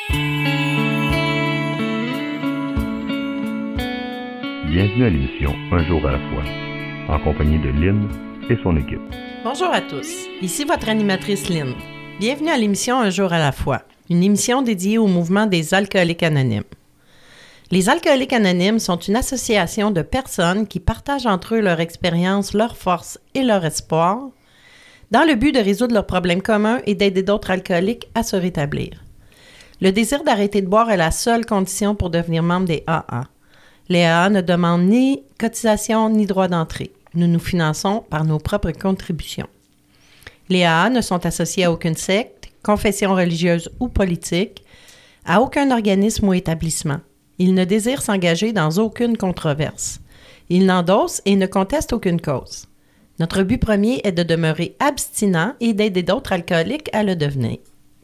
Bienvenue à l'émission Un jour à la fois, en compagnie de Lynn et son équipe. Bonjour à tous, ici votre animatrice Lynn. Bienvenue à l'émission Un jour à la fois, une émission dédiée au mouvement des alcooliques anonymes. Les alcooliques anonymes sont une association de personnes qui partagent entre eux leur expérience, leurs forces et leur espoir dans le but de résoudre leurs problèmes communs et d'aider d'autres alcooliques à se rétablir. Le désir d'arrêter de boire est la seule condition pour devenir membre des AA. Les AA ne demandent ni cotisation ni droit d'entrée. Nous nous finançons par nos propres contributions. Les AA ne sont associés à aucune secte, confession religieuse ou politique, à aucun organisme ou établissement. Ils ne désirent s'engager dans aucune controverse. Ils n'endossent et ne contestent aucune cause. Notre but premier est de demeurer abstinent et d'aider d'autres alcooliques à le devenir.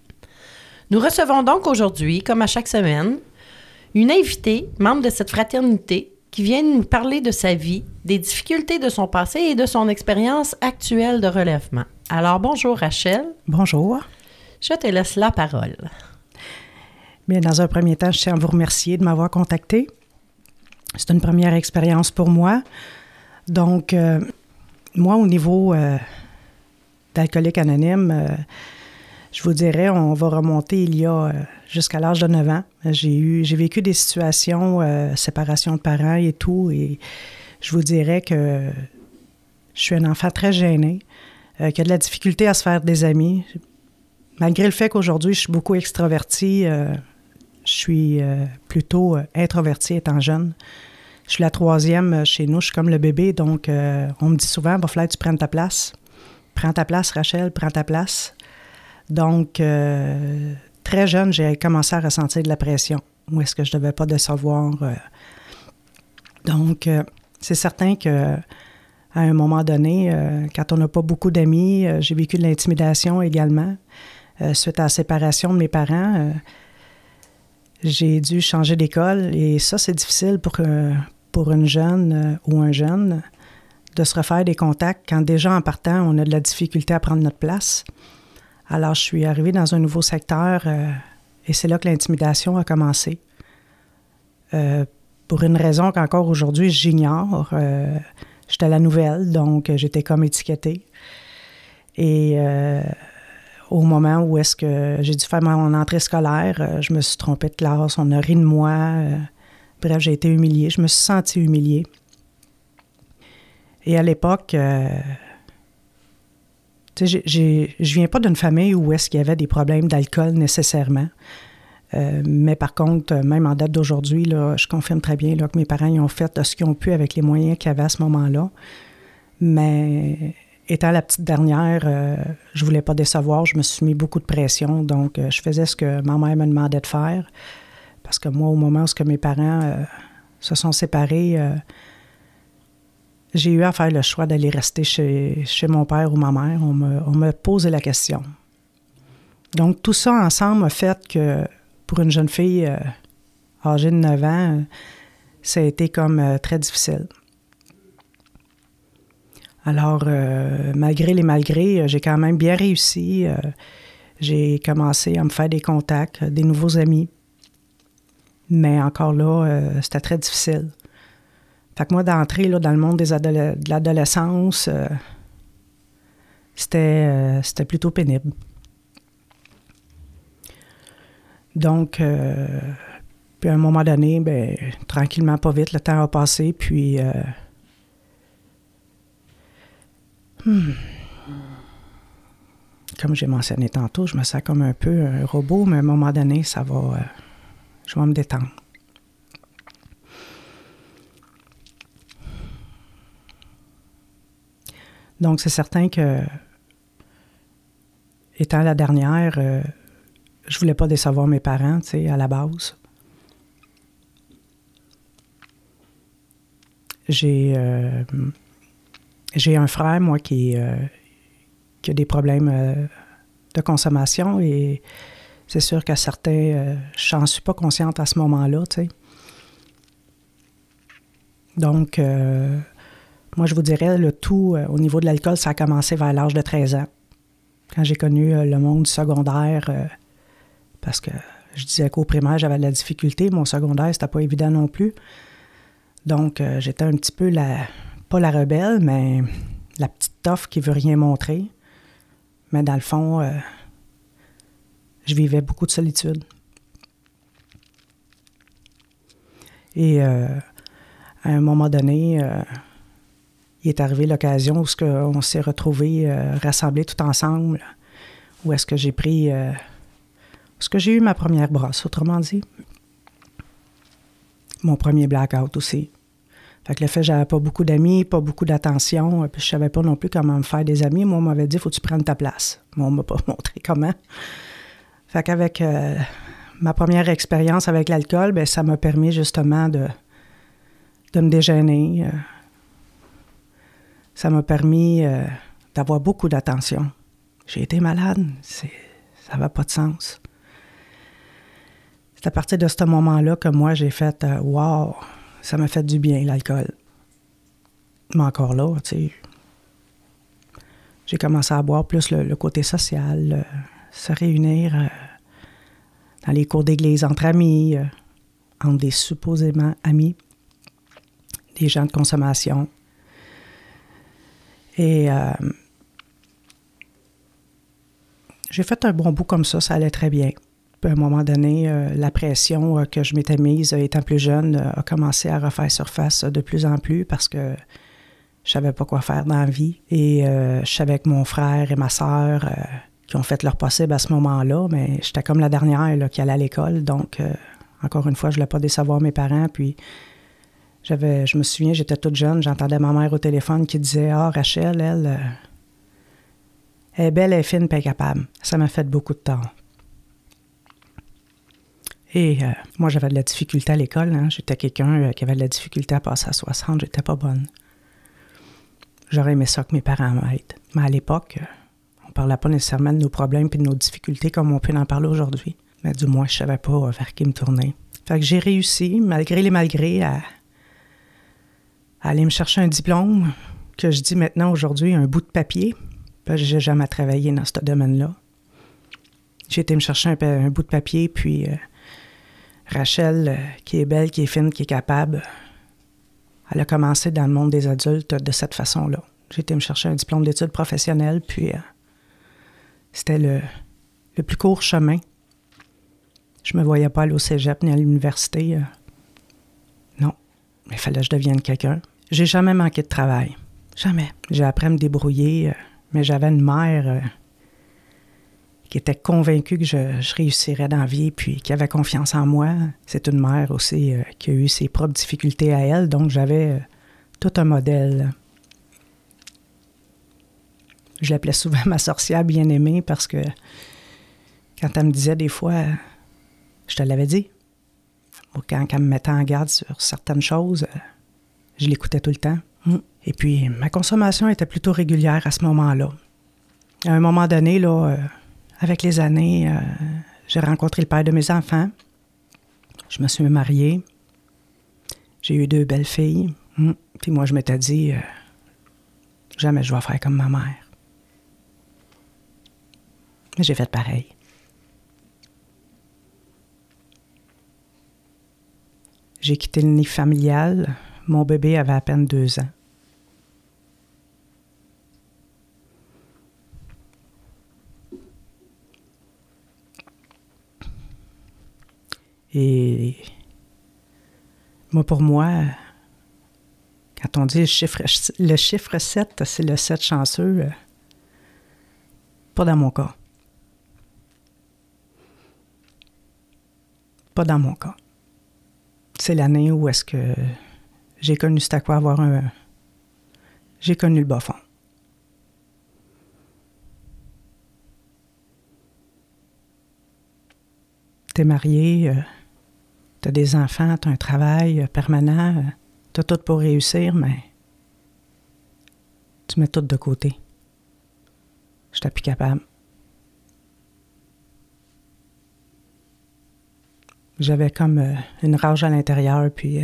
Nous recevons donc aujourd'hui, comme à chaque semaine, une invitée, membre de cette fraternité, qui vient nous parler de sa vie, des difficultés de son passé et de son expérience actuelle de relèvement. Alors, bonjour Rachel. Bonjour. Je te laisse la parole. Bien, dans un premier temps, je tiens à vous remercier de m'avoir contacté. C'est une première expérience pour moi. Donc, moi, au niveau d'alcoolique anonyme, je vous dirais, on va remonter il y a jusqu'à l'âge de 9 ans. J'ai vécu des situations, séparation de parents et tout, et je vous dirais que je suis un enfant très gêné, qui a de la difficulté à se faire des amis. Malgré le fait qu'aujourd'hui, je suis beaucoup extravertie, je suis plutôt introvertie étant jeune. Je suis la troisième chez nous, je suis comme le bébé, donc on me dit souvent, il va falloir que tu prennes ta place. Prends ta place, Rachel, prends ta place. Donc, très jeune, j'ai commencé à ressentir de la pression. Où est-ce que je ne devais pas décevoir? Donc, c'est certain qu'à un moment donné, quand on n'a pas beaucoup d'amis, j'ai vécu de l'intimidation également. Suite à la séparation de mes parents, j'ai dû changer d'école et ça, c'est difficile pour une jeune ou un jeune de se refaire des contacts quand déjà en partant, on a de la difficulté à prendre notre place. Alors, je suis arrivée dans un nouveau secteur et c'est là que l'intimidation a commencé. Pour une raison qu'encore aujourd'hui, j'ignore. J'étais la nouvelle, donc j'étais comme étiquetée. Et au moment où est-ce que j'ai dû faire mon entrée scolaire, je me suis trompée de classe, on a ri de moi. Bref, j'ai été humiliée. Je me suis sentie humiliée. Et à l'époque, je viens pas d'une famille où est-ce qu'il y avait des problèmes d'alcool nécessairement. Mais par contre, même en date d'aujourd'hui, là, je confirme très bien là, que mes parents ils ont fait ce qu'ils ont pu avec les moyens qu'ils avaient à ce moment-là. Mais étant la petite dernière, je voulais pas décevoir, je me suis mis beaucoup de pression. Donc, je faisais ce que ma mère me demandait de faire. Parce que moi, au moment où mes parents se sont séparés, j'ai eu à faire le choix d'aller rester chez mon père ou ma mère. On me posait la question. Donc, tout ça ensemble a fait que pour une jeune fille âgée de 9 ans, ça a été comme très difficile. Alors, malgré les malgrés, j'ai quand même bien réussi. J'ai commencé à me faire des contacts, des nouveaux amis. Mais encore là, c'était très difficile. Fait que moi, d'entrer là, dans le monde de l'adolescence, c'était plutôt pénible. Donc, puis à un moment donné, bien, tranquillement, pas vite, le temps a passé, puis... Comme j'ai mentionné tantôt, je me sens comme un peu un robot, mais à un moment donné, ça va... je vais me détendre. Donc, c'est certain que, étant la dernière, je voulais pas décevoir mes parents, tu sais, à la base. J'ai un frère, moi, qui a des problèmes de consommation et c'est sûr qu'à certains, je n'en suis pas consciente à ce moment-là, tu sais. Donc, moi, je vous dirais, le tout, au niveau de l'alcool, ça a commencé vers l'âge de 13 ans. Quand j'ai connu le monde du secondaire, parce que Je disais qu'au primaire, j'avais de la difficulté. Mon secondaire, c'était pas évident non plus. Donc, j'étais un petit peu pas la rebelle, mais la petite toffe qui veut rien montrer. Mais dans le fond, je vivais beaucoup de solitude. Et à un moment donné, il est arrivé l'occasion où on s'est retrouvés rassemblés tout ensemble, où est-ce que j'ai pris... où est-ce que j'ai eu ma première brosse, autrement dit. Mon premier blackout aussi. Fait que le fait que j'avais pas beaucoup d'amis, pas beaucoup d'attention, puis je savais pas non plus comment me faire des amis. Moi, on m'avait dit, faut que tu prennes ta place. Mais on m'a pas montré comment. Fait qu'avec ma première expérience avec l'alcool, bien, ça m'a permis justement de me déjeuner. Ça m'a permis d'avoir beaucoup d'attention. J'ai été malade. Ça n'avait pas de sens. C'est à partir de ce moment-là que moi, j'ai fait « Wow! » Ça m'a fait du bien, l'alcool. Mais encore là, tu sais, j'ai commencé à boire plus le côté social, se réunir dans les cours d'église entre amis, entre des supposément amis, des gens de consommation. Et j'ai fait un bon bout comme ça allait très bien. Puis à un moment donné, la pression que je m'étais mise étant plus jeune a commencé à refaire surface de plus en plus parce que je savais pas quoi faire dans la vie. Et je savais que mon frère et ma sœur qui ont fait leur possible à ce moment-là, mais j'étais comme la dernière là, qui allait à l'école. Donc, encore une fois, je ne voulais pas décevoir mes parents. Puis je me souviens, j'étais toute jeune, j'entendais ma mère au téléphone qui disait « Ah, Rachel, elle est belle, elle est fine, puis elle est capable. » Ça m'a fait beaucoup de tort. Et moi, j'avais de la difficulté à l'école. Hein. J'étais quelqu'un qui avait de la difficulté à passer à 60. J'étais pas bonne. J'aurais aimé ça que mes parents m'aident. Mais à l'époque, on parlait pas nécessairement de nos problèmes et de nos difficultés comme on peut en parler aujourd'hui. Mais du moins, je savais pas vers qui me tourner. Fait que j'ai réussi, malgré les malgrés, à aller me chercher un diplôme que je dis maintenant, aujourd'hui, un bout de papier. Parce que j'ai jamais travaillé dans ce domaine-là. J'ai été me chercher un bout de papier, puis... Rachel, qui est belle, qui est fine, qui est capable, elle a commencé dans le monde des adultes de cette façon-là. J'ai été me chercher un diplôme d'études professionnelles, puis c'était le plus court chemin. Je me voyais pas aller au cégep ni à l'université. Non, il fallait que je devienne quelqu'un. J'ai jamais manqué de travail. Jamais. J'ai appris à me débrouiller, mais j'avais une mère... qui était convaincue que je réussirais dans la vie, puis qui avait confiance en moi. C'est une mère aussi qui a eu ses propres difficultés à elle, donc j'avais tout un modèle. Je l'appelais souvent ma sorcière bien-aimée parce que quand elle me disait des fois, je te l'avais dit, ou quand elle me mettait en garde sur certaines choses, je l'écoutais tout le temps. Et puis, ma consommation était plutôt régulière à ce moment-là. À un moment donné, là... avec les années, j'ai rencontré le père de mes enfants. Je me suis mariée. J'ai eu 2 belles filles. Puis moi, je m'étais dit, jamais je vais faire comme ma mère. Mais j'ai fait pareil. J'ai quitté le nid familial. Mon bébé avait à peine 2 ans. Et moi, pour moi, quand on dit le chiffre 7, c'est le 7 chanceux, pas dans mon cas. Pas dans mon cas. C'est l'année où est-ce que j'ai connu c'est à quoi avoir j'ai connu le bas fond. T'es marié, t'as des enfants, t'as un travail permanent, t'as tout pour réussir, mais tu mets tout de côté. J'étais plus capable. J'avais comme une rage à l'intérieur, puis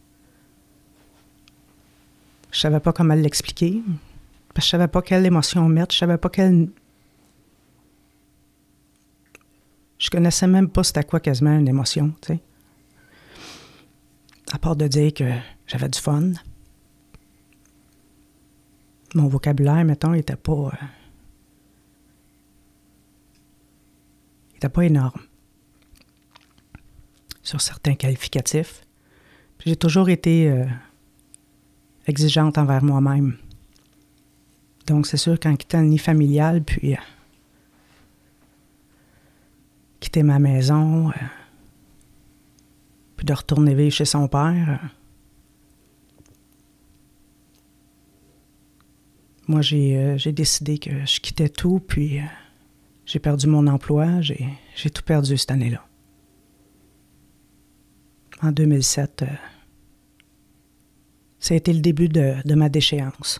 je savais pas comment l'expliquer, parce que je savais pas quelle émotion mettre, je savais pas quelle... Je connaissais même pas c'était quoi quasiment une émotion, tu sais. À part de dire que j'avais du fun. Mon vocabulaire, mettons, était pas énorme sur certains qualificatifs. Puis j'ai toujours été exigeante envers moi-même. Donc, c'est sûr, quand quitter le nid familial, puis quitter ma maison, puis de retourner vivre chez son père, moi, j'ai décidé que je quittais tout, puis j'ai perdu mon emploi, j'ai tout perdu cette année-là. En 2007, ça a été le début de ma déchéance.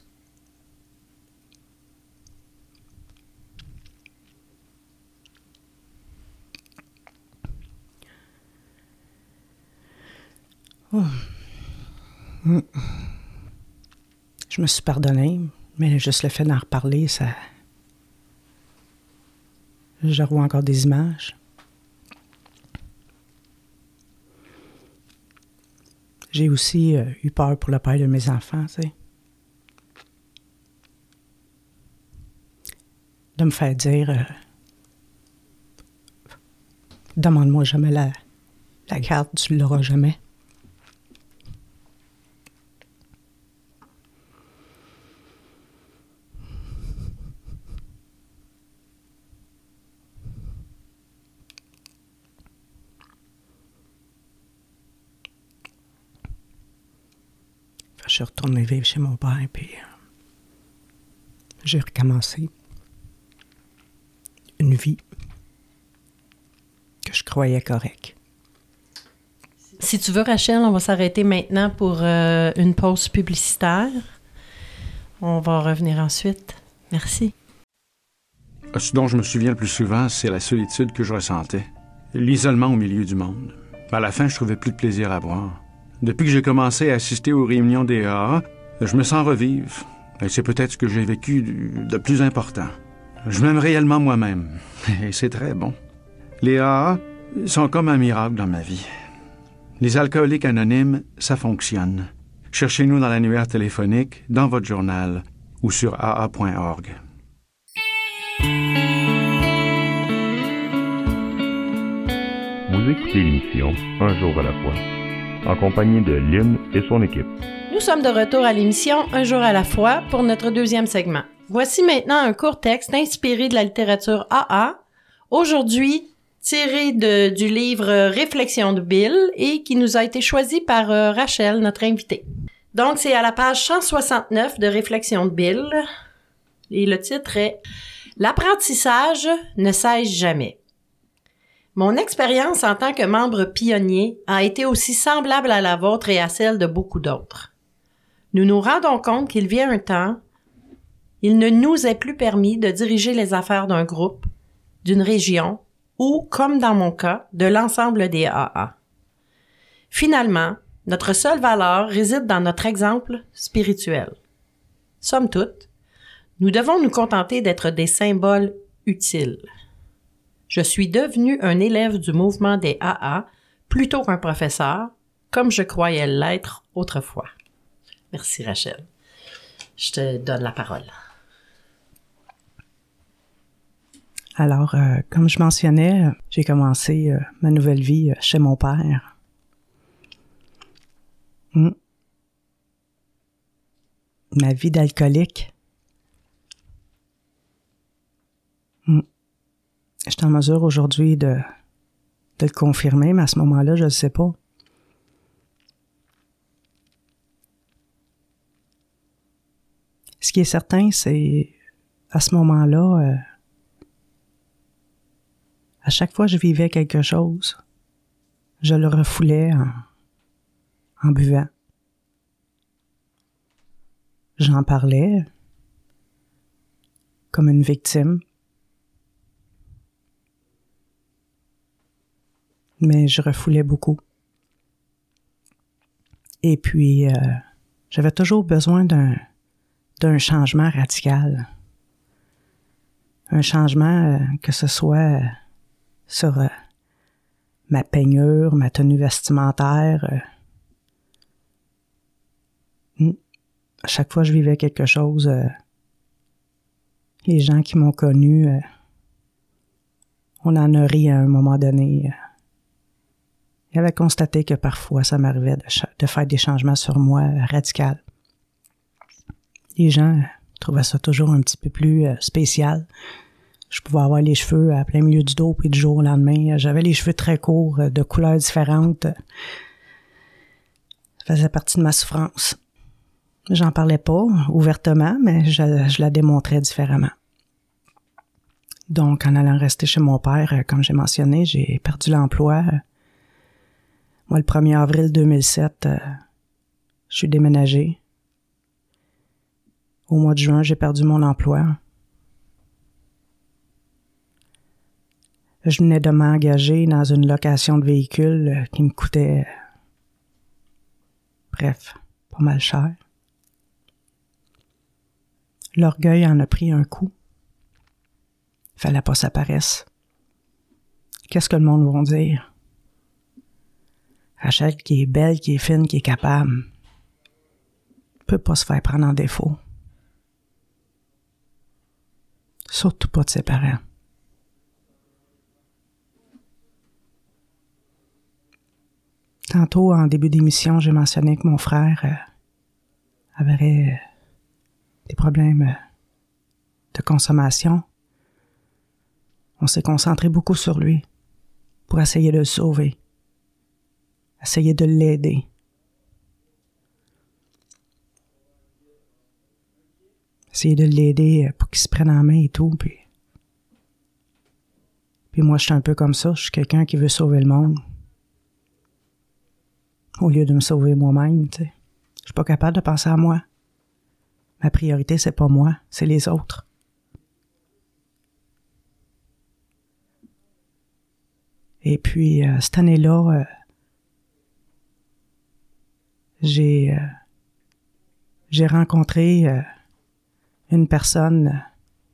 Oh. Je me suis pardonnée, mais juste le fait d'en reparler, ça... Je revois encore des images. J'ai aussi eu peur pour le père de mes enfants, tu sais. De me faire dire demande-moi jamais la garde, tu l'auras jamais. Je suis retournée vivre chez mon père, puis j'ai recommencé une vie que je croyais correcte. Si tu veux, Rachel, on va s'arrêter maintenant pour une pause publicitaire. On va revenir ensuite. Merci. Ce dont je me souviens le plus souvent, c'est la solitude que je ressentais. L'isolement au milieu du monde. À la fin, je trouvais plus de plaisir à boire. Depuis que j'ai commencé à assister aux réunions des AA, je me sens revivre. Et c'est peut-être ce que j'ai vécu de plus important. Je m'aime réellement moi-même. Et c'est très bon. Les AA sont comme un miracle dans ma vie. Les alcooliques anonymes, ça fonctionne. Cherchez-nous dans l'annuaire téléphonique, dans votre journal ou sur aa.org. Vous écoutez l'émission Un jour à la fois, en compagnie de Lynn et son équipe. Nous sommes de retour à l'émission Un jour à la fois pour notre deuxième segment. Voici maintenant un court texte inspiré de la littérature AA, aujourd'hui tiré du livre Réflexions de Bill et qui nous a été choisi par Rachel, notre invitée. Donc, c'est à la page 169 de Réflexions de Bill et le titre est « L'apprentissage ne cesse jamais ». Mon expérience en tant que membre pionnier a été aussi semblable à la vôtre et à celle de beaucoup d'autres. Nous nous rendons compte qu'il vient un temps, il ne nous est plus permis de diriger les affaires d'un groupe, d'une région ou, comme dans mon cas, de l'ensemble des AA. Finalement, notre seule valeur réside dans notre exemple spirituel. Somme toute, nous devons nous contenter d'être des symboles utiles. Je suis devenu un élève du mouvement des AA plutôt qu'un professeur, comme je croyais l'être autrefois. Merci, Rachel. Je te donne la parole. Alors, comme je mentionnais, j'ai commencé ma nouvelle vie chez mon père. Ma vie d'alcoolique. Je suis en mesure aujourd'hui de le confirmer, mais à ce moment-là, je ne le sais pas. Ce qui est certain, c'est à ce moment-là, à chaque fois que je vivais quelque chose, je le refoulais en buvant. J'en parlais comme une victime. Mais je refoulais beaucoup. Et puis, j'avais toujours besoin d'un changement radical. Un changement que ce soit sur ma peignure, ma tenue vestimentaire. À chaque fois que je vivais quelque chose, les gens qui m'ont connu, on en a ri à un moment donné. Ils avaient constaté que parfois, ça m'arrivait de faire des changements sur moi radicaux. Les gens trouvaient ça toujours un petit peu plus spécial. Je pouvais avoir les cheveux à plein milieu du dos, puis du jour au lendemain, j'avais les cheveux très courts, de couleurs différentes. Ça faisait partie de ma souffrance. J'en parlais pas ouvertement, mais je la démontrais différemment. Donc, en allant rester chez mon père, comme j'ai mentionné, j'ai perdu l'emploi. Moi, le 1er avril 2007, je suis déménagée. Au mois de juin, j'ai perdu mon emploi. Je venais de m'engager dans une location de véhicule qui me coûtait, bref, pas mal cher. L'orgueil en a pris un coup. Fallait pas que ça paraisse. Qu'est-ce que le monde va dire? Rachel qui est belle, qui est fine, qui est capable, peut pas se faire prendre en défaut. Surtout pas de ses parents. Tantôt, en début d'émission, j'ai mentionné que mon frère avait des problèmes de consommation. On s'est concentré beaucoup sur lui pour essayer de le sauver, essayer de l'aider. Essayer de l'aider pour qu'il se prenne en main et tout. Puis moi, je suis un peu comme ça. Je suis quelqu'un qui veut sauver le monde. Au lieu de me sauver moi-même, tu sais. Je suis pas capable de penser à moi. Ma priorité, c'est pas moi, c'est les autres. Et puis, cette année-là, j'ai rencontré une personne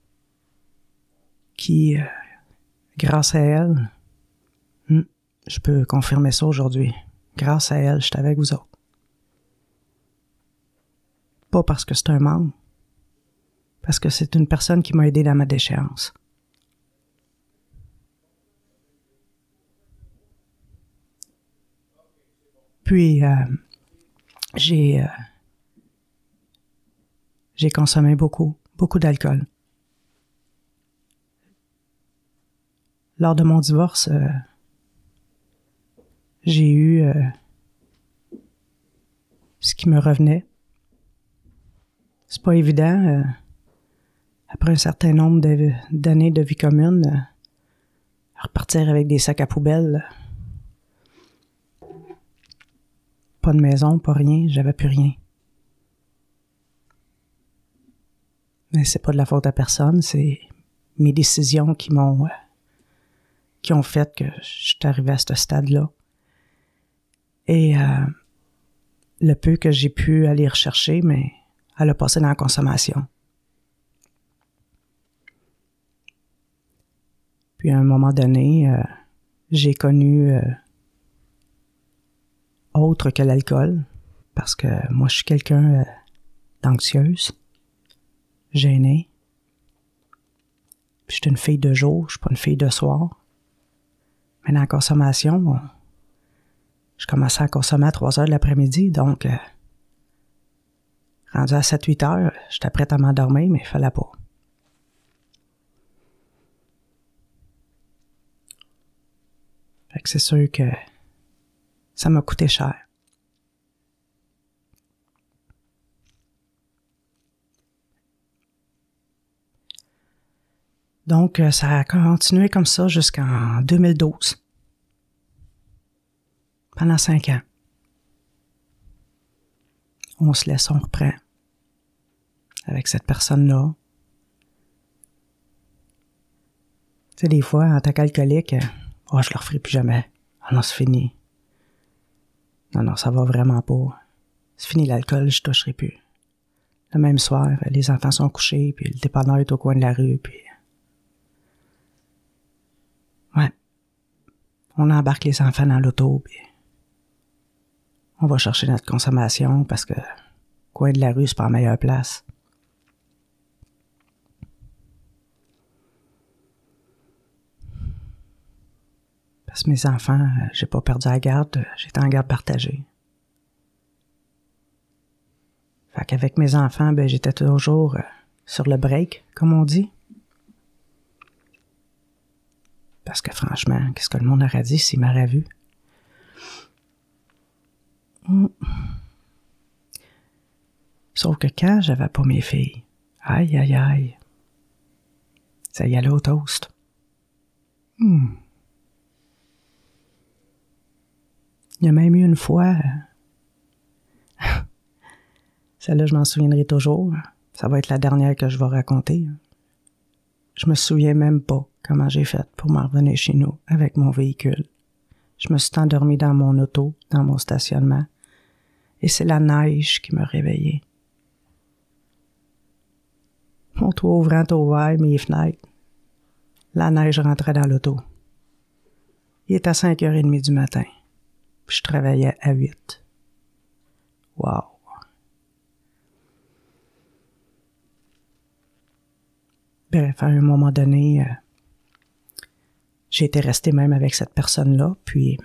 qui, grâce à elle, je peux confirmer ça aujourd'hui, grâce à elle, j'étais avec vous autres. Pas parce que c'est un membre, parce que c'est une personne qui m'a aidé dans ma déchéance. Puis, j'ai consommé beaucoup d'alcool. Lors de mon divorce, j'ai eu ce qui me revenait. C'est pas évident, après un certain nombre d'années de vie commune, repartir avec des sacs à poubelle. Pas de maison, pas rien, j'avais plus rien. Mais c'est pas de la faute à personne, c'est mes décisions qui ont fait que je suis arrivé à ce stade-là. Et le peu que j'ai pu aller rechercher, mais elle a passé dans la consommation. Puis à un moment donné, j'ai connu autre que l'alcool, parce que moi je suis quelqu'un d'anxieuse, gênée. Puis je suis une fille de jour, je suis pas une fille de soir. Mais dans la consommation, je commençais à consommer à 3 heures de l'après-midi, donc rendu à 7-8 heures, j'étais prête à m'endormir, mais il fallait pas. Fait que c'est sûr que ça m'a coûté cher. Donc, ça a continué comme ça jusqu'en 2012. Pendant 5 ans. On se laisse, on reprend. Avec cette personne-là. Tu sais, des fois, en tant qu'alcoolique, je le referai plus jamais. Ah non, c'est fini. Non, ça va vraiment pas. C'est fini l'alcool, je toucherai plus. Le même soir, les enfants sont couchés, puis le dépanneur est au coin de la rue, puis... Ouais, on embarque les enfants dans l'auto, puis on va chercher notre consommation parce que le coin de la rue, c'est pas la meilleure place. Parce que mes enfants, j'ai pas perdu la garde, j'étais en garde partagée. Fait qu'avec mes enfants, ben j'étais toujours sur le break, comme on dit. Parce que franchement, qu'est-ce que le monde aurait dit s'il m'aurait vu? Sauf que quand j'avais pas mes filles, aïe, aïe, aïe, ça y allait au toast. Il y a même eu une fois, celle-là, je m'en souviendrai toujours. Ça va être la dernière que je vais raconter. Je me souviens même pas comment j'ai fait pour m'en revenir chez nous avec mon véhicule. Je me suis endormie dans mon auto, dans mon stationnement, et c'est la neige qui m'a réveillée. Mon toit ouvrant ouvert, mes fenêtres. La neige rentrait dans l'auto. Il était à 5h30 du matin, puis je travaillais à 8. Wow! Bref, à un moment donné, j'ai été restée même avec cette personne-là, puis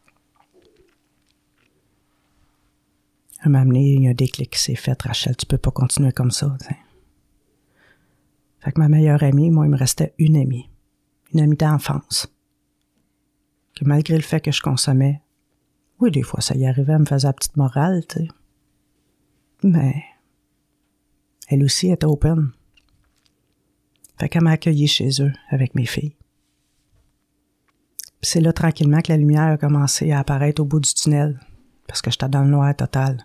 à m'amener, il y a un déclic qui s'est fait. Rachel, tu peux pas continuer comme ça, t'sais. Fait que ma meilleure amie, moi, il me restait une amie d'enfance, que malgré le fait que je consommais, oui, des fois, ça y arrivait, elle me faisait la petite morale, tu sais, mais elle aussi était open. Fait qu'elle m'a accueilli chez eux avec mes filles. Puis c'est là, tranquillement, que la lumière a commencé à apparaître au bout du tunnel, parce que j'étais dans le noir total.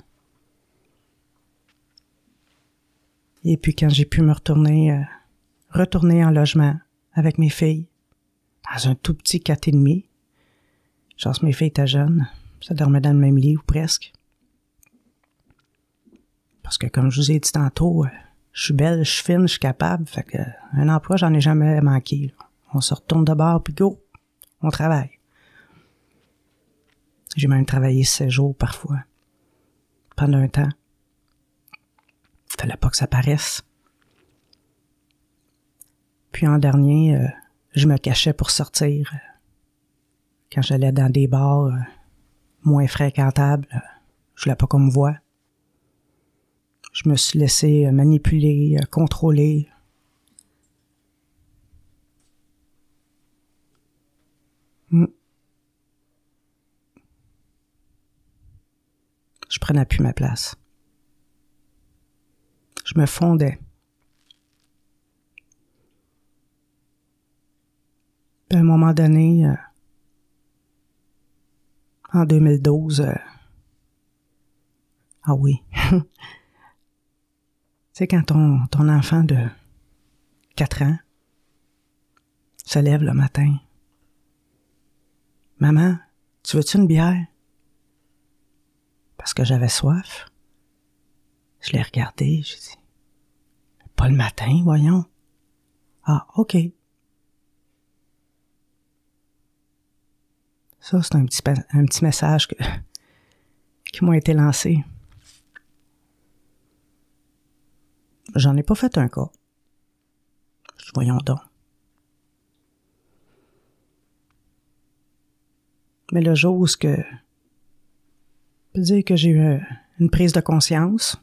Et puis quand j'ai pu me retourner en logement avec mes filles, dans un tout petit 4,5, genre mes filles étaient jeunes, ça dormait dans le même lit ou presque. Parce que comme je vous ai dit tantôt, je suis belle, je suis fine, je suis capable, fait que un emploi, j'en ai jamais manqué, là. On se retourne de bord, puis go, on travaille. J'ai même travaillé 16 jours parfois, pendant un temps. Fallait pas que ça paraisse. Puis en dernier, je me cachais pour sortir. Quand j'allais dans des bars moins fréquentables, je voulais pas qu'on me voie. Je me suis laissé manipuler, contrôler. Je prenais plus ma place. Je me fondais. À un moment donné, en 2012, ah oui, tu sais, quand ton enfant de 4 ans se lève le matin, « Maman, tu veux-tu une bière? » Parce que j'avais soif. Je l'ai regardé, j'ai dit, « Pas le matin, voyons. » Ah, OK. Ça, c'est un petit message qui m'a été lancé. J'en ai pas fait un cas. Voyons donc. Mais le jour où je peux dire que j'ai eu une prise de conscience,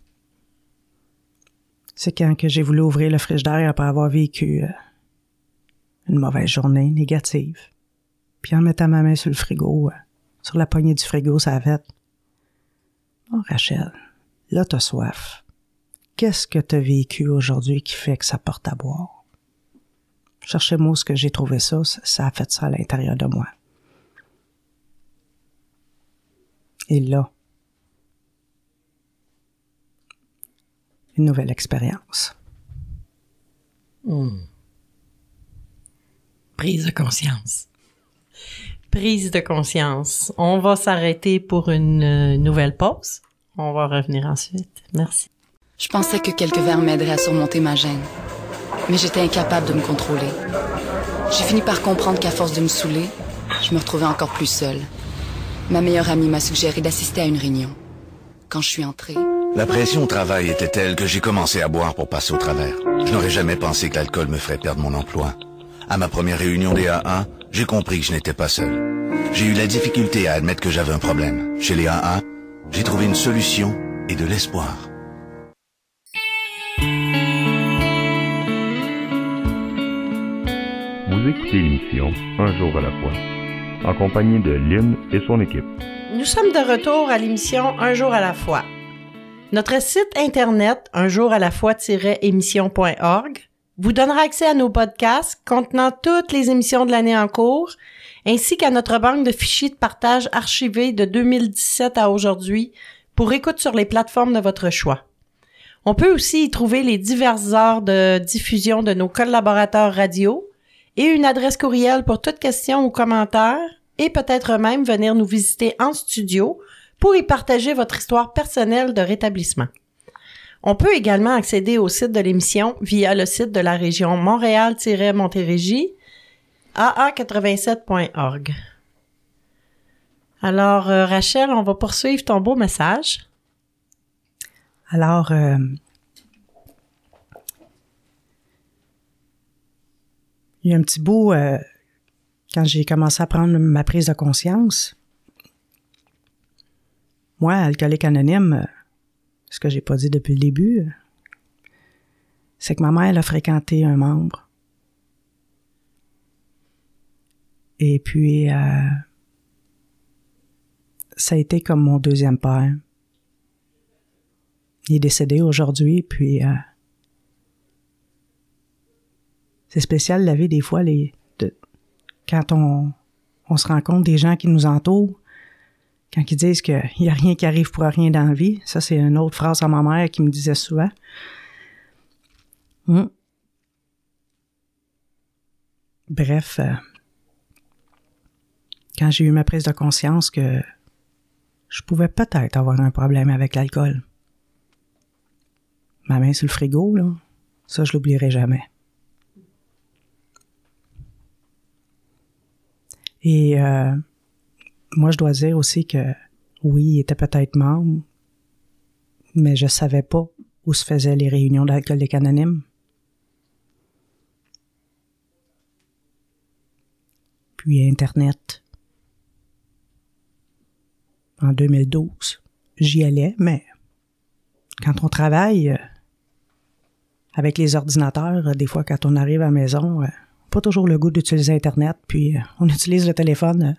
c'est quand que j'ai voulu ouvrir le frigidaire après avoir vécu une mauvaise journée négative. Puis en mettant ma main sur le frigo, sur la poignée du frigo, ça a fait « Oh Rachel, là t'as soif. Qu'est-ce que t'as vécu aujourd'hui qui fait que ça porte à boire? » Cherchez moi où ce que j'ai trouvé ça a fait ça à l'intérieur de moi. Et là, une nouvelle expérience. Prise de conscience. Prise de conscience. On va s'arrêter pour une nouvelle pause. On va revenir ensuite. Merci. Je pensais que quelques verres m'aideraient à surmonter ma gêne. Mais j'étais incapable de me contrôler. J'ai fini par comprendre qu'à force de me saouler, je me retrouvais encore plus seule. Ma meilleure amie m'a suggéré d'assister à une réunion. Quand je suis entrée... La pression au travail était telle que j'ai commencé à boire pour passer au travers. Je n'aurais jamais pensé que l'alcool me ferait perdre mon emploi. À ma première réunion des AA, j'ai compris que je n'étais pas seul. J'ai eu la difficulté à admettre que j'avais un problème. Chez les AA, j'ai trouvé une solution et de l'espoir. Vous écoutez l'émission Un jour à la fois, en compagnie de Lynn et son équipe. Nous sommes de retour à l'émission Un jour à la fois. Notre site internet unjouralafoi-émission.org vous donnera accès à nos podcasts contenant toutes les émissions de l'année en cours, ainsi qu'à notre banque de fichiers de partage archivés de 2017 à aujourd'hui pour écoute sur les plateformes de votre choix. On peut aussi y trouver les diverses heures de diffusion de nos collaborateurs radio et une adresse courriel pour toute question ou commentaire, et peut-être même venir nous visiter en studio pour y partager votre histoire personnelle de rétablissement. On peut également accéder au site de l'émission via le site de la région Montréal-Montérégie, aa87.org. Alors, Rachel, on va poursuivre ton beau message. Alors, il y a un petit bout, quand j'ai commencé à prendre ma prise de conscience, moi, alcoolique anonyme, ce que j'ai pas dit depuis le début, c'est que ma mère elle a fréquenté un membre. Et puis, ça a été comme mon deuxième père. Il est décédé aujourd'hui, puis c'est spécial la vie des fois, quand on se rend compte des gens qui nous entourent, quand ils disent qu'il n'y a rien qui arrive pour rien dans la vie. Ça, c'est une autre phrase à ma mère qui me disait souvent. Bref, quand j'ai eu ma prise de conscience que je pouvais peut-être avoir un problème avec l'alcool. Ma main sur le frigo, là, ça, je l'oublierai jamais. Et moi, je dois dire aussi que oui, il était peut-être membre, mais je savais pas où se faisaient les réunions d'alcooliques anonymes. Puis Internet. En 2012, j'y allais, mais quand on travaille avec les ordinateurs, des fois quand on arrive à la maison, pas toujours le goût d'utiliser Internet, puis on utilise le téléphone.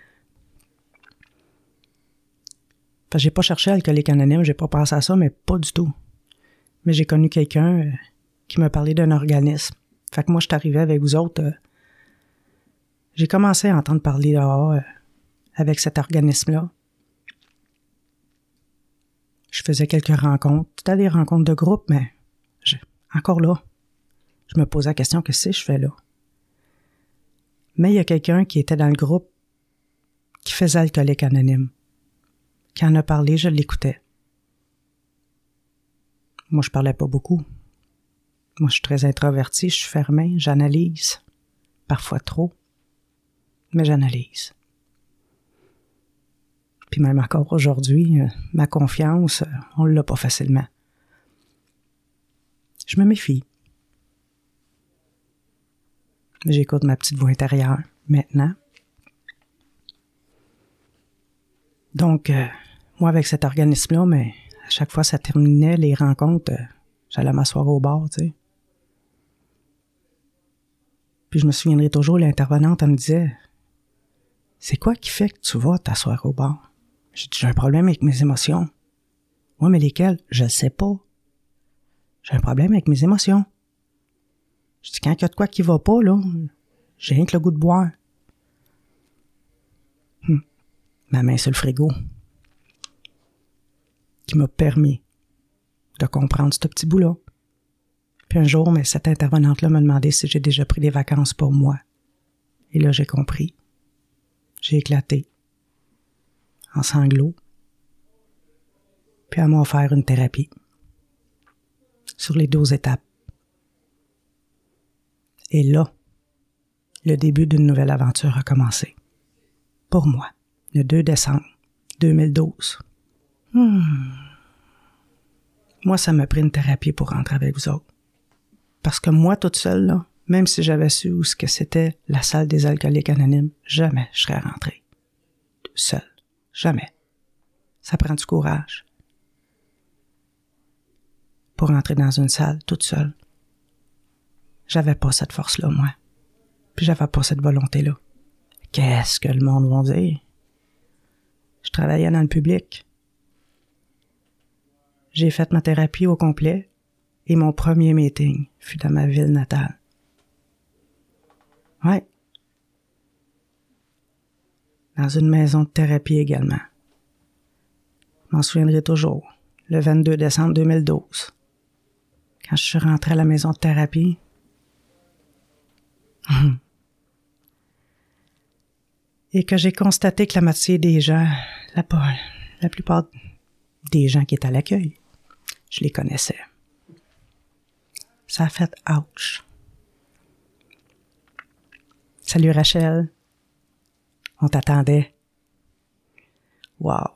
J'ai pas cherché alcoolique anonyme, j'ai pas pensé à ça, mais pas du tout. Mais j'ai connu quelqu'un qui m'a parlé d'un organisme. Fait que moi, je suis arrivée avec vous autres. J'ai commencé à entendre parler avec cet organisme-là. Je faisais quelques rencontres. C'était des rencontres de groupe, mais encore là, je me posais la question, qu'est-ce que je fais là? Mais il y a quelqu'un qui était dans le groupe qui faisait alcoolique anonyme. Qui en a parlé, je l'écoutais. Moi, je parlais pas beaucoup. Moi, je suis très introvertie, je suis fermée, j'analyse. Parfois trop. Mais j'analyse. Puis même encore aujourd'hui, ma confiance, on l'a pas facilement. Je me méfie. J'écoute ma petite voix intérieure maintenant. Donc, moi, avec cet organisme-là, mais à chaque fois que ça terminait, les rencontres, j'allais m'asseoir au bar, tu sais. Puis je me souviendrai toujours, l'intervenante, elle me disait, « C'est quoi qui fait que tu vas t'asseoir au bar? » J'ai dit, « J'ai un problème avec mes émotions. » « Ouais, mais lesquelles? Je le sais pas. J'ai un problème avec mes émotions. » Je dis, « Quand il y a de quoi qui va pas, là, j'ai rien que le goût de boire. » Ma main sur le frigo, qui m'a permis de comprendre ce petit bout-là. Puis un jour, mais cette intervenante-là m'a demandé si j'ai déjà pris des vacances pour moi. Et là, j'ai compris. J'ai éclaté, en sanglots. Puis elle m'a offert une thérapie, sur les 12 étapes. Et là, le début d'une nouvelle aventure a commencé. pour moi, le 2 décembre 2012. Moi, ça m'a pris une thérapie pour rentrer avec vous autres. Parce que moi, toute seule, là, même si j'avais su où ce que c'était la salle des alcooliques anonymes, jamais je serais rentrée. Seule. Jamais. Ça prend du courage. Pour entrer dans une salle toute seule. J'avais pas cette force-là, moi. Puis j'avais pas cette volonté-là. Qu'est-ce que le monde va dire? Je travaillais dans le public. J'ai fait ma thérapie au complet et mon premier meeting fut dans ma ville natale. Ouais. Dans une maison de thérapie également. Je m'en souviendrai toujours. Le 22 décembre 2012. Quand je suis rentrée à la maison de thérapie. Et que j'ai constaté que la moitié des gens, la plupart des gens qui étaient à l'accueil, je les connaissais. Ça a fait ouch. Salut Rachel. On t'attendait. Wow.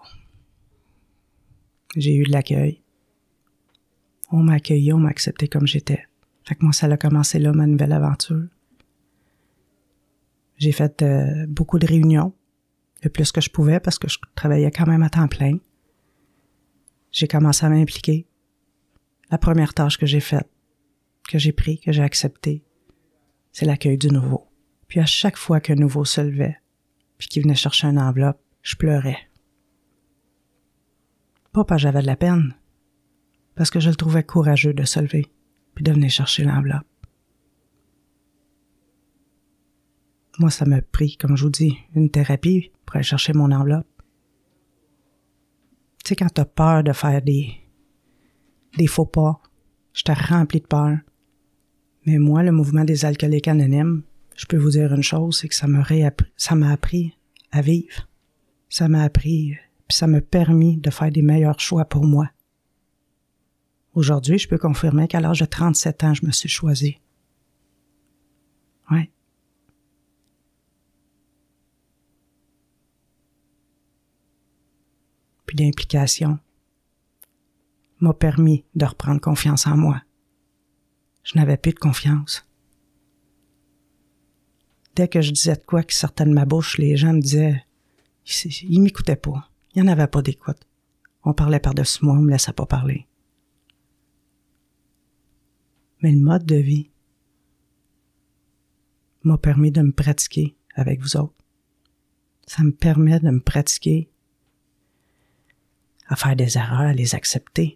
J'ai eu de l'accueil. On m'a accueilli, on m'a accepté comme j'étais. Fait que moi, ça a commencé là, ma nouvelle aventure. J'ai fait beaucoup de réunions, le plus que je pouvais parce que je travaillais quand même à temps plein. J'ai commencé à m'impliquer. La première tâche que j'ai faite, que j'ai pris, que j'ai acceptée, c'est l'accueil du nouveau. Puis à chaque fois qu'un nouveau se levait, puis qu'il venait chercher une enveloppe, je pleurais. Pas parce que j'avais de la peine, parce que je le trouvais courageux de se lever, puis de venir chercher l'enveloppe. Moi, ça m'a pris, comme je vous dis, une thérapie pour aller chercher mon enveloppe. Tu sais, quand t'as peur de faire des faux pas, j'étais rempli de peur. Mais moi, le mouvement des alcooliques anonymes, je peux vous dire une chose, c'est que ça m'a appris à vivre. Ça m'a appris, puis ça m'a permis de faire des meilleurs choix pour moi. Aujourd'hui, je peux confirmer qu'à l'âge de 37 ans, je me suis choisie. Ouais. Puis l'implication m'a permis de reprendre confiance en moi. Je n'avais plus de confiance. Dès que je disais de quoi qui sortait de ma bouche, les gens me disaient, ils m'écoutaient pas. Il n'y en avait pas d'écoute. On parlait par-dessus moi, on me laissait pas parler. Mais le mode de vie m'a permis de me pratiquer avec vous autres. Ça me permet de me pratiquer à faire des erreurs, à les accepter.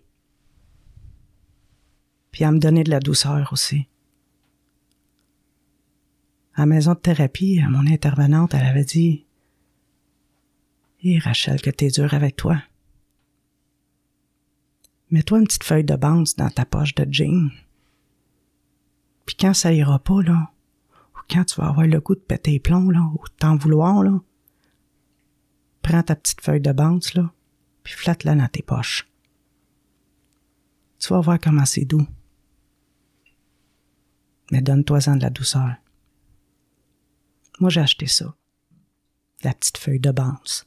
Puis à me donner de la douceur aussi. À la maison de thérapie, mon intervenante, elle avait dit « Hé, Rachel, que t'es dure avec toi. Mets-toi une petite feuille de bande dans ta poche de jean. Puis quand ça ira pas, là, ou quand tu vas avoir le goût de péter les plombs, là, ou de t'en vouloir, là, prends ta petite feuille de bande, là, puis flatte-la dans tes poches. Tu vas voir comment c'est doux. Mais donne-toi-en de la douceur. » Moi, j'ai acheté ça. La petite feuille de bande.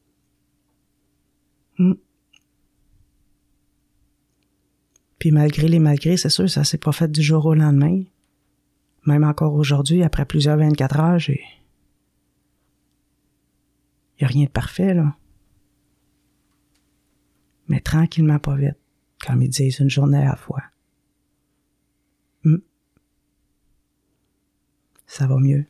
Puis malgré les malgrés, c'est sûr, ça s'est pas fait du jour au lendemain. Même encore aujourd'hui, après plusieurs 24 heures, il y a rien de parfait, là. Mais tranquillement, pas vite, comme ils disent, une journée à la fois. Ça va mieux.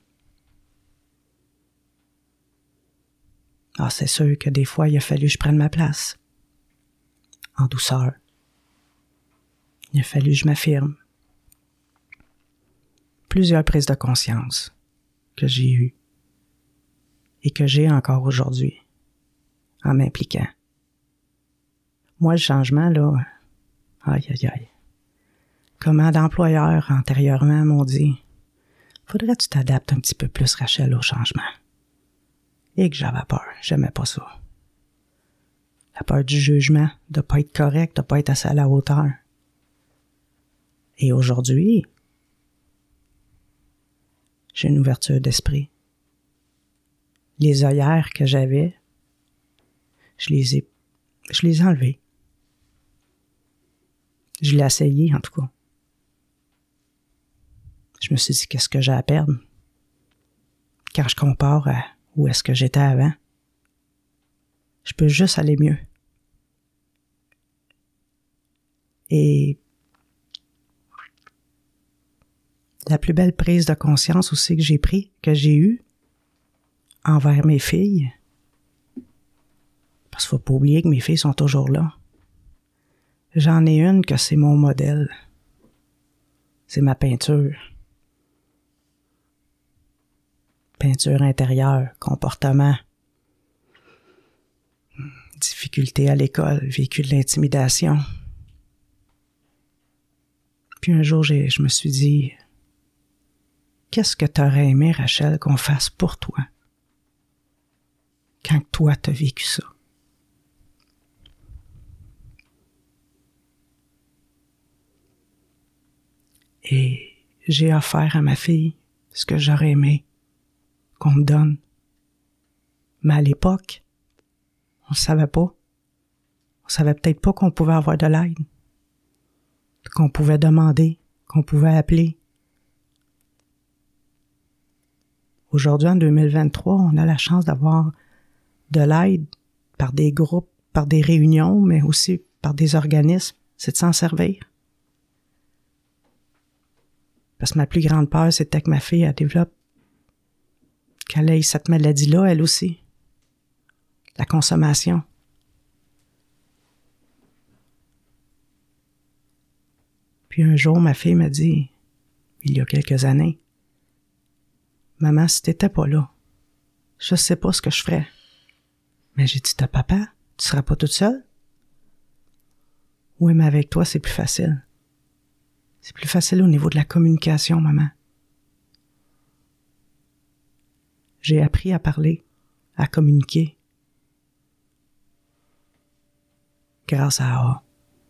Ah, c'est sûr que des fois, il a fallu que je prenne ma place. En douceur. Il a fallu que je m'affirme. Plusieurs prises de conscience que j'ai eues et que j'ai encore aujourd'hui en m'impliquant. Moi, le changement, là, aïe, aïe, aïe. Comment d'employeurs antérieurement m'ont dit « Faudrait que tu t'adaptes un petit peu plus, Rachel, au changement. » Et que j'avais peur, j'aimais pas ça. La peur du jugement, de pas être correct, de pas être assez à la hauteur. Et aujourd'hui, j'ai une ouverture d'esprit. les œillères que j'avais, je les ai enlevées. Je l'ai essayé, en tout cas. Je me suis dit, qu'est-ce que j'ai à perdre? Quand je compare à où est-ce que j'étais avant, je peux juste aller mieux. Et la plus belle prise de conscience aussi que j'ai eue envers mes filles, parce qu'il faut pas oublier que mes filles sont toujours là. J'en ai une que c'est mon modèle. C'est ma peinture. Peinture intérieure, comportement, difficulté à l'école, vécu de l'intimidation. Puis un jour, je me suis dit, qu'est-ce que t'aurais aimé, Rachel, qu'on fasse pour toi quand toi t'as vécu ça? Et j'ai offert à ma fille ce que j'aurais aimé qu'on me donne. Mais à l'époque, on ne savait pas. On savait peut-être pas qu'on pouvait avoir de l'aide, qu'on pouvait demander, qu'on pouvait appeler. Aujourd'hui, en 2023, on a la chance d'avoir de l'aide par des groupes, par des réunions, mais aussi par des organismes. C'est de s'en servir. Parce que ma plus grande peur, c'était que ma fille, elle développe, qu'elle ait cette maladie-là, elle aussi. La consommation. Puis un jour, ma fille m'a dit, il y a quelques années, « Maman, si t'étais pas là, je sais pas ce que je ferais. » Mais j'ai dit, « T'as papa, tu seras pas toute seule? » « Oui, mais avec toi, c'est plus facile. C'est plus facile au niveau de la communication, maman. » J'ai appris à parler, à communiquer. Grâce à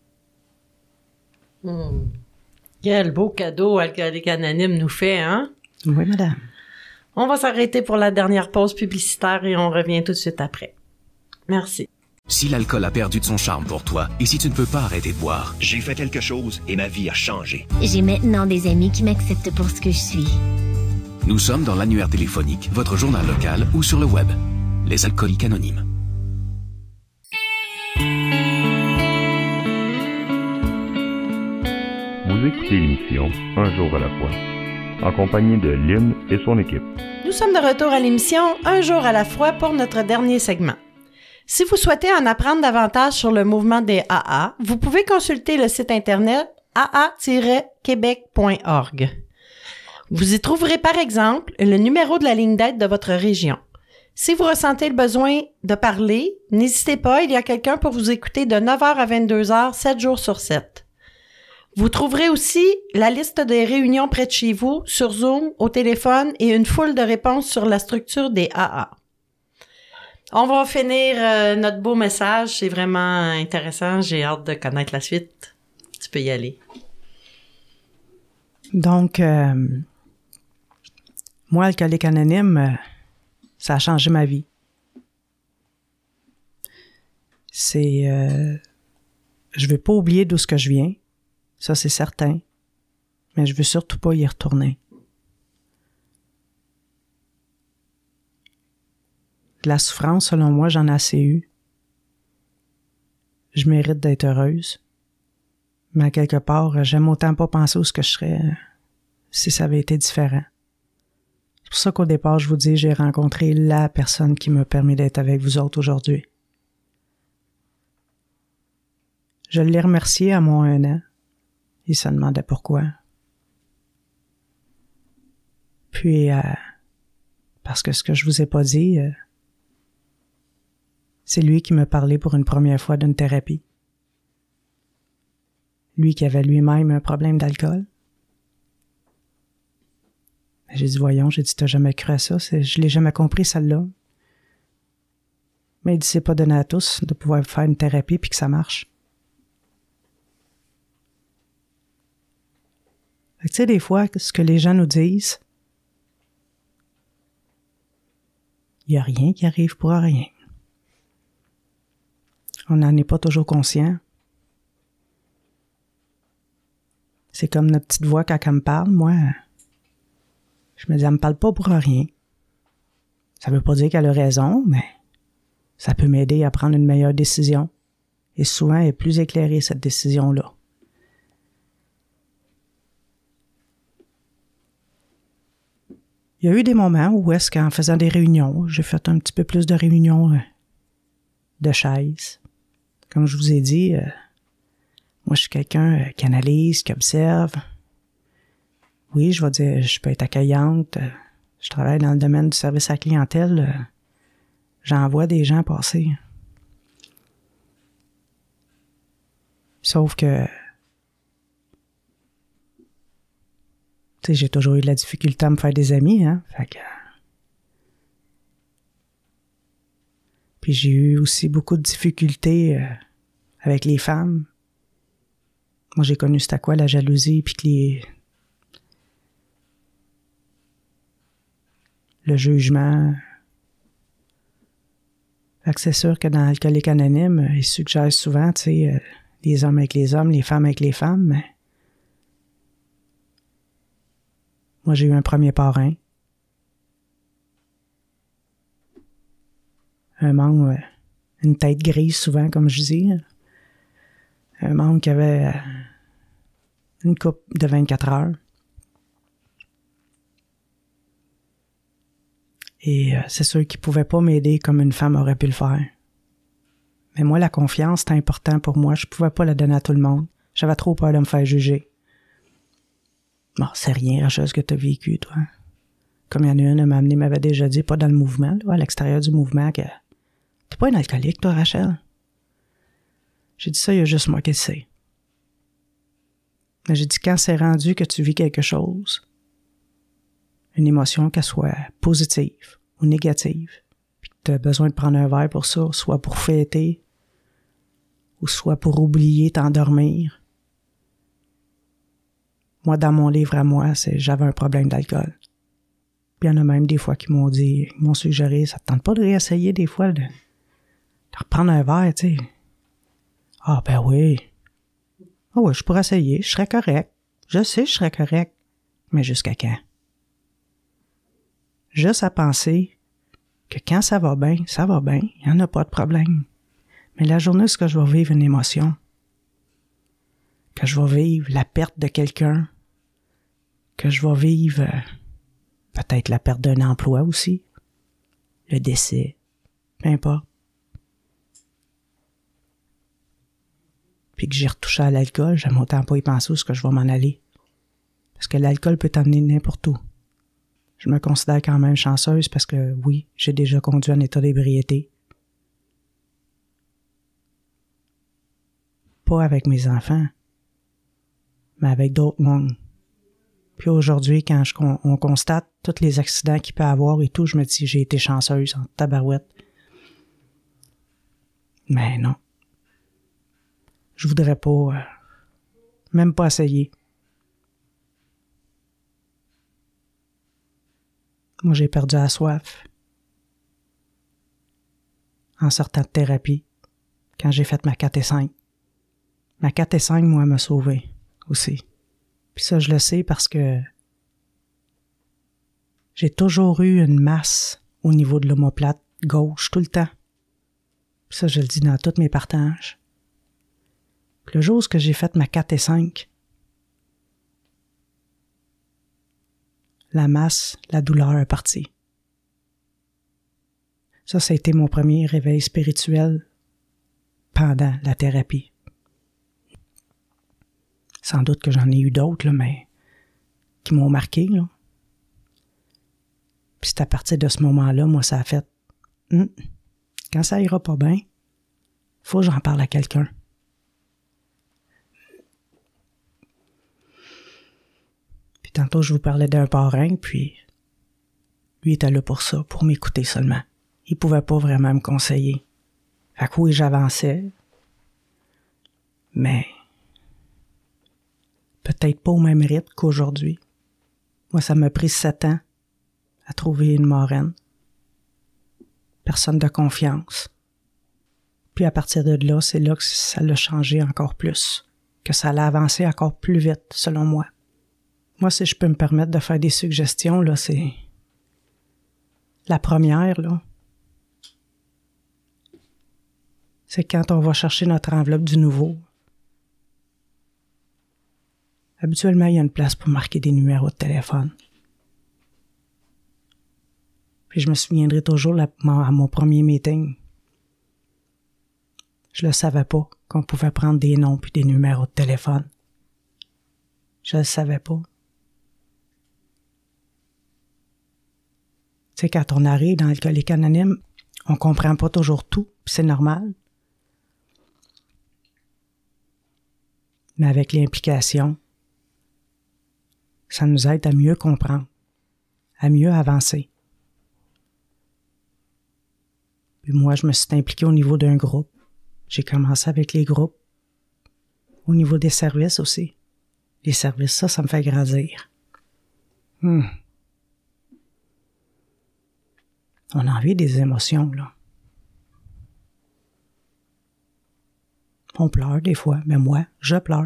A. Quel beau cadeau Alcooliques Anonymes nous fait, hein? Oui, madame. On va s'arrêter pour la dernière pause publicitaire et on revient tout de suite après. Merci. Si l'alcool a perdu de son charme pour toi et si tu ne peux pas arrêter de boire, j'ai fait quelque chose et ma vie a changé. J'ai maintenant des amis qui m'acceptent pour ce que je suis. Nous sommes dans l'annuaire téléphonique, votre journal local ou sur le web. Les Alcooliques Anonymes. Vous écoutez l'émission Un jour à la fois, en compagnie de Lynn et son équipe. Nous sommes de retour à l'émission Un jour à la fois pour notre dernier segment. Si vous souhaitez en apprendre davantage sur le mouvement des AA, vous pouvez consulter le site internet aa-québec.org. Vous y trouverez par exemple le numéro de la ligne d'aide de votre région. Si vous ressentez le besoin de parler, n'hésitez pas, il y a quelqu'un pour vous écouter de 9h à 22h, 7 jours sur 7. Vous trouverez aussi la liste des réunions près de chez vous, sur Zoom, au téléphone et une foule de réponses sur la structure des AA. On va finir notre beau message, c'est vraiment intéressant, j'ai hâte de connaître la suite. Tu peux y aller. Donc, moi, Alcoolique Anonyme, ça a changé ma vie. Je veux pas oublier d'où ce que je viens, ça c'est certain, mais je veux surtout pas y retourner. De la souffrance, selon moi, j'en ai assez eu. Je mérite d'être heureuse. Mais à quelque part, j'aime autant pas penser où ce que je serais si ça avait été différent. C'est pour ça qu'au départ, je vous dis, j'ai rencontré la personne qui m'a permis d'être avec vous autres aujourd'hui. Je l'ai remercié à mon 1 an. Il se demandait pourquoi. Puis, parce que ce que je vous ai pas dit, c'est lui qui m'a parlé pour une première fois d'une thérapie. Lui qui avait lui-même un problème d'alcool. J'ai dit, voyons, t'as jamais cru à ça? Je l'ai jamais compris, celle-là. Mais il dit, c'est pas donné à tous de pouvoir faire une thérapie puis que ça marche. Tu sais, des fois, ce que les gens nous disent, Il n'y a rien qui arrive pour rien. On n'en est pas toujours conscient. C'est comme notre petite voix quand elle me parle. Moi, je me dis, elle me parle pas pour rien. Ça veut pas dire qu'elle a raison, mais ça peut m'aider à prendre une meilleure décision. Et souvent, elle est plus éclairée, cette décision-là. Il y a eu des moments où est-ce qu'en faisant des réunions, j'ai fait un petit peu plus de réunions de chaises. Comme je vous ai dit, moi, je suis quelqu'un qui analyse, qui observe. Oui, je vais dire, je peux être accueillante. Je travaille dans le domaine du service à la clientèle. J'en vois des gens passer. Sauf que, tu sais, j'ai toujours eu de la difficulté à me faire des amis, hein. Fait que... Puis j'ai eu aussi beaucoup de difficultés avec les femmes. Moi, j'ai connu c'était quoi la jalousie, puis que le jugement. Fait que c'est sûr que dans Alcoolique Anonyme, ils suggèrent souvent, tu sais, les hommes avec les hommes, les femmes avec les femmes, mais moi, j'ai eu un premier parrain. Un membre, une tête grise souvent, comme je dis. Un membre qui avait une coupe de 24 heures. Et c'est sûr qu'il ne pouvait pas m'aider comme une femme aurait pu le faire. Mais moi, la confiance, c'était important pour moi. Je ne pouvais pas la donner à tout le monde. J'avais trop peur de me faire juger. Bon, c'est rien, Rachel, ce que tu as vécu, toi. Comme il y en a une, elle m'avait déjà dit, pas dans le mouvement, là, à l'extérieur du mouvement, que t'es pas une alcoolique, toi, Rachel. J'ai dit ça, il y a juste moi qui le sais. Mais j'ai dit, quand c'est rendu que tu vis quelque chose, une émotion, qu'elle soit positive ou négative, puis que tu as besoin de prendre un verre pour ça, soit pour fêter, ou soit pour oublier, t'endormir. Moi, dans mon livre à moi, j'avais un problème d'alcool. Puis il y en a même des fois qui m'ont dit, ils m'ont suggéré, ça te tente pas de réessayer des fois de reprendre un verre, tu sais. Ah, ben oui. Ah oui, je pourrais essayer, je serais correct. Je sais, je serais correct. Mais jusqu'à quand? Juste à penser que quand ça va bien, il n'y en a pas de problème. Mais la journée où je vais vivre une émotion, que je vais vivre la perte de quelqu'un, que je vais vivre peut-être la perte d'un emploi aussi, le décès, peu importe. Puis que j'ai retouché à l'alcool, j'aime autant pas y penser où est-ce que je vais m'en aller. Parce que l'alcool peut t'emmener n'importe où. Je me considère quand même chanceuse parce que, oui, j'ai déjà conduit en état d'ébriété. Pas avec mes enfants, mais avec d'autres mondes. Puis aujourd'hui, quand on constate tous les accidents qu'il peut y avoir et tout, je me dis, j'ai été chanceuse en tabarouette. Mais non. Je voudrais pas, même pas essayer. Moi, j'ai perdu la soif en sortant de thérapie quand j'ai fait ma 4 et 5. Ma 4 et 5, moi, m'a sauvée aussi. Puis ça, je le sais parce que j'ai toujours eu une masse au niveau de l'omoplate gauche tout le temps. Puis ça, je le dis dans tous mes partages. Puis le jour où j'ai fait ma 4 et 5, la masse, la douleur est partie. Ça a été mon premier réveil spirituel pendant la thérapie. Sans doute que j'en ai eu d'autres, là, mais qui m'ont marqué, là. Puis c'est à partir de ce moment-là, moi, ça a fait quand ça ira pas bien, faut que j'en parle à quelqu'un. Puis tantôt, je vous parlais d'un parrain, puis lui était là pour ça, pour m'écouter seulement. Il pouvait pas vraiment me conseiller. Fait que oui, j'avançais, mais peut-être pas au même rythme qu'aujourd'hui. Moi, ça m'a pris 7 ans à trouver une marraine. personne de confiance. Puis à partir de là, c'est là que ça l'a changé encore plus, que ça l'a avancé encore plus vite, selon moi. Moi, si je peux me permettre de faire des suggestions, là, c'est la première, là. C'est quand on va chercher notre enveloppe du nouveau. Habituellement, il y a une place pour marquer des numéros de téléphone. Puis je me souviendrai toujours à mon premier meeting. Je le savais pas qu'on pouvait prendre des noms puis des numéros de téléphone. Je le savais pas. Tu sais, quand on arrive dans Alcooliques Anonymes, on comprend pas toujours tout, puis c'est normal. Mais avec l'implication, ça nous aide à mieux comprendre, à mieux avancer. Puis moi, je me suis impliquée au niveau d'un groupe. J'ai commencé avec les groupes. Au niveau des services aussi. Les services, ça me fait grandir. On en vit des émotions, là. On pleure des fois, mais moi, je pleure.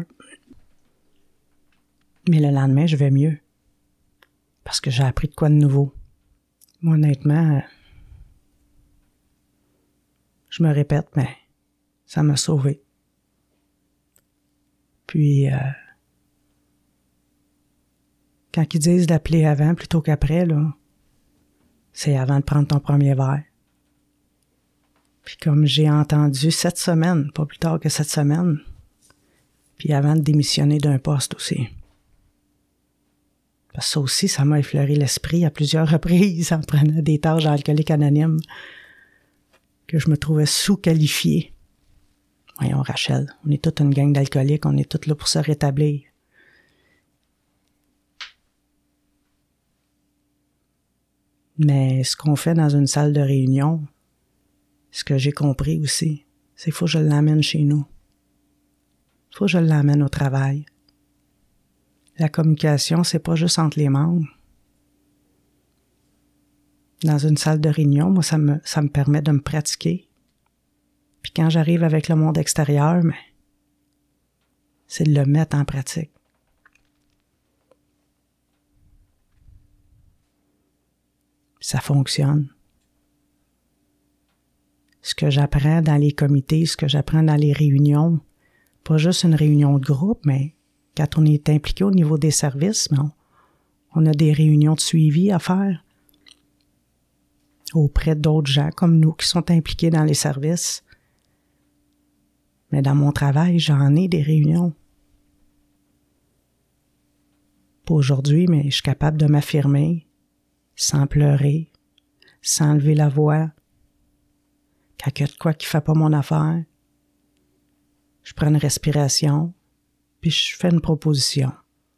Mais le lendemain, je vais mieux. Parce que j'ai appris de quoi de nouveau. Moi, honnêtement, je me répète, mais ça m'a sauvé. Puis, quand ils disent d'appeler avant plutôt qu'après, là, c'est avant de prendre ton premier verre. Puis comme j'ai entendu cette semaine, pas plus tard que cette semaine, puis avant de démissionner d'un poste aussi. Parce que ça aussi, ça m'a effleuré l'esprit à plusieurs reprises en prenant des tâches à Alcooliques Anonymes que je me trouvais sous-qualifiée. Voyons, Rachel, on est toute une gang d'alcooliques, on est toutes là pour se rétablir. Mais ce qu'on fait dans une salle de réunion, ce que j'ai compris aussi, c'est qu'il faut que je l'amène chez nous. Il faut que je l'amène au travail. La communication, c'est pas juste entre les membres. Dans une salle de réunion, moi, ça me permet de me pratiquer. Puis quand j'arrive avec le monde extérieur, mais c'est de le mettre en pratique. Puis ça fonctionne. Ce que j'apprends dans les comités, ce que j'apprends dans les réunions, pas juste une réunion de groupe, mais quand on est impliqué au niveau des services, on a des réunions de suivi à faire auprès d'autres gens comme nous qui sont impliqués dans les services. Mais dans mon travail, j'en ai des réunions. Pas aujourd'hui, mais je suis capable de m'affirmer sans pleurer, sans lever la voix. Quand il y a de quoi qui fait pas mon affaire, je prends une respiration, puis je fais une proposition.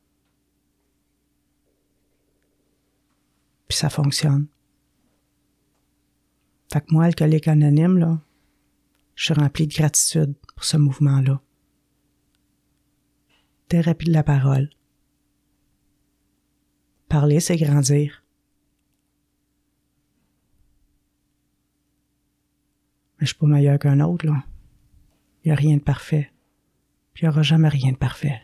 Puis ça fonctionne. Fait que moi, Alcoolique Anonyme, là, je suis rempli de gratitude pour ce mouvement-là. Thérapie de la parole. Parler, c'est grandir. Mais je suis pas meilleur qu'un autre, là. Il n'y a rien de parfait. Puis il n'y aura jamais rien de parfait.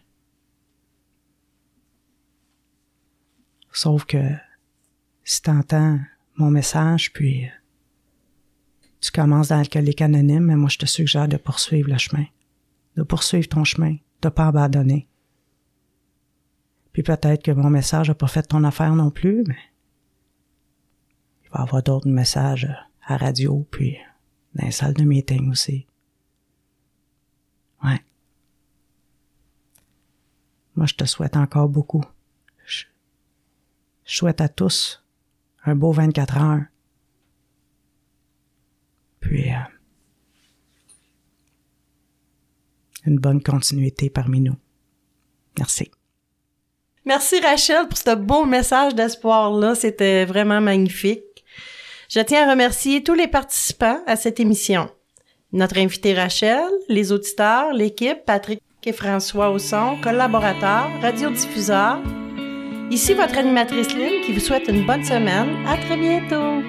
Sauf que si tu entends mon message, puis tu commences dans Alcoolique Anonyme, mais moi je te suggère de poursuivre le chemin. De poursuivre ton chemin, de ne pas abandonner. Puis peut-être que mon message n'a pas fait ton affaire non plus, mais il va y avoir d'autres messages à radio, puis dans les salles de meeting aussi. Ouais. Moi, je te souhaite encore beaucoup. Je souhaite à tous un beau 24 heures. Puis, une bonne continuité parmi nous. Merci. Merci Rachel pour ce beau message d'espoir-là. C'était vraiment magnifique. Je tiens à remercier tous les participants à cette émission. Notre invité Rachel, les auditeurs, l'équipe, Patrick et François au son, collaborateurs, radiodiffuseurs. Ici votre animatrice Lynn qui vous souhaite une bonne semaine. À très bientôt!